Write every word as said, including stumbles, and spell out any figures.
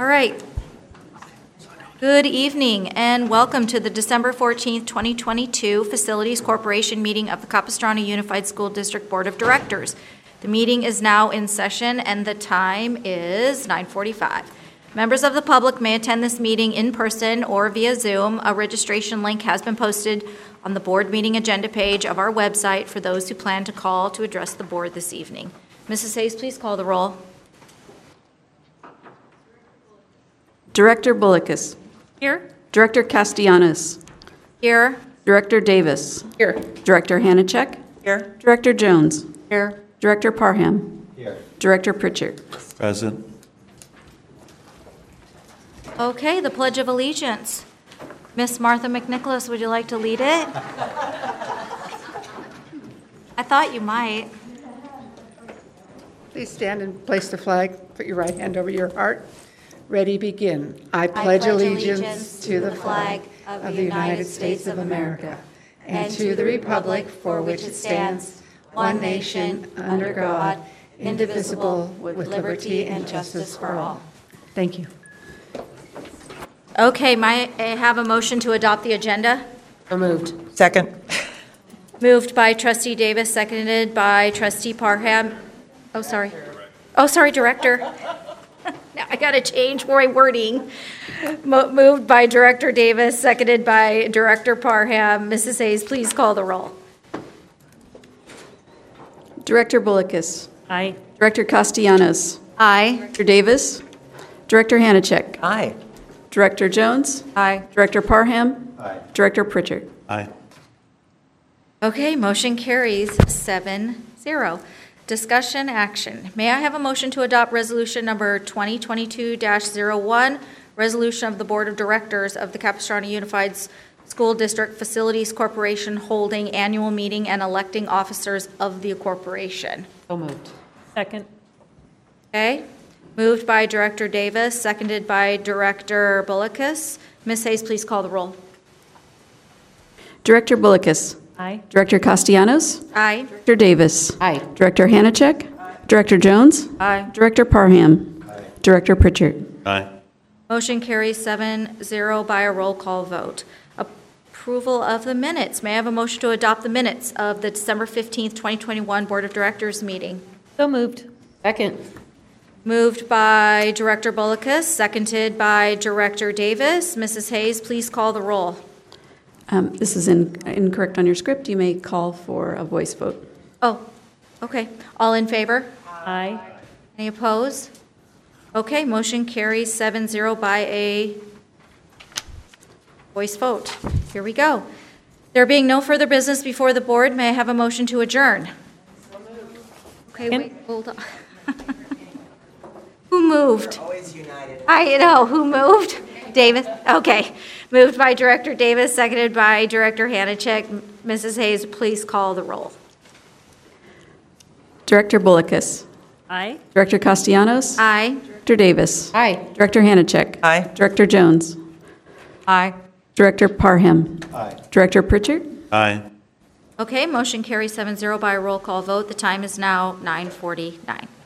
All right. Good evening and welcome to the December fourteenth, twenty twenty-two Facilities Corporation meeting of the Capistrano Unified School District Board of Directors. The meeting is now in session and the time is nine forty-five. Members of the public may attend this meeting in person or via Zoom. A registration link has been posted on the board meeting agenda page of our website for those who plan to call to address the board this evening. Missus Hayes, please call the roll. Director Bullicus. Here. Director Castellanos. Here. Director Davis. Here. Director Hanachek. Here. Director Jones. Here. Director Parham. Here. Director Pritchard. Present. Okay, the Pledge of Allegiance. Miss Martha McNicholas, would you like to lead it? I thought you might. Please stand and place the flag. Put your right hand over your heart. Ready, begin. I pledge allegiance to the flag of the United States of America and to the republic for which it stands, one nation, under God, indivisible, with liberty and justice for all. Thank you. Okay, might I have a motion to adopt the agenda? So moved. Second. Moved by Trustee Davis, seconded by Trustee Parham. Oh, sorry. Oh, sorry, Director. Now I got to change my wording. Mo- moved by Director Davis, seconded by Director Parham. Missus Hayes, please call the roll. Director Bullicus. Aye. Director Castellanos. Aye. Director Davis. Director Hanachek. Aye. Director Jones. Aye. Director Parham. Aye. Director Pritchard. Aye. Okay, motion carries seven zero. Discussion action. May I have a motion to adopt resolution number twenty twenty-two dash zero one, resolution of the Board of Directors of the Capistrano Unified School District Facilities Corporation holding annual meeting and electing officers of the corporation. So moved. Second. Okay, moved by Director Davis, seconded by Director Bullicus. Miz Hayes, please call the roll. Director Bullicus. Aye. Director Castellanos. Aye. Director Davis. Aye. Director Hanachek. Director Jones. Aye. Director Parham. Aye. Director Pritchard. Aye. Motion carries seven zero by a roll call vote. Approval of the minutes. May I have a motion to adopt the minutes of the December fifteenth, twenty twenty-one Board of Directors meeting? So moved. Second. Moved by Director Bullicus, seconded by Director Davis. Missus Hayes, please call the roll. Um, This is in- incorrect on your script. You may call for a voice vote. Oh, okay. All in favor? Aye. Any opposed? Okay, motion carries seven zero by a voice vote. Here we go. There being no further business before the board, may I have a motion to adjourn? Okay, wait, hold on. Who moved? Always united. I know, who moved? Davis? Okay. Moved by Director Davis, seconded by Director Hanachek. Missus Hayes, please call the roll. Director Bullicus. Aye. Director Castellanos. Aye. Director Davis. Aye. Director Hanachek. Aye. Director Jones. Aye. Director Parham. Aye. Director Pritchard. Aye. Okay, motion carries seven zero by a roll call vote. The time is now nine forty-nine.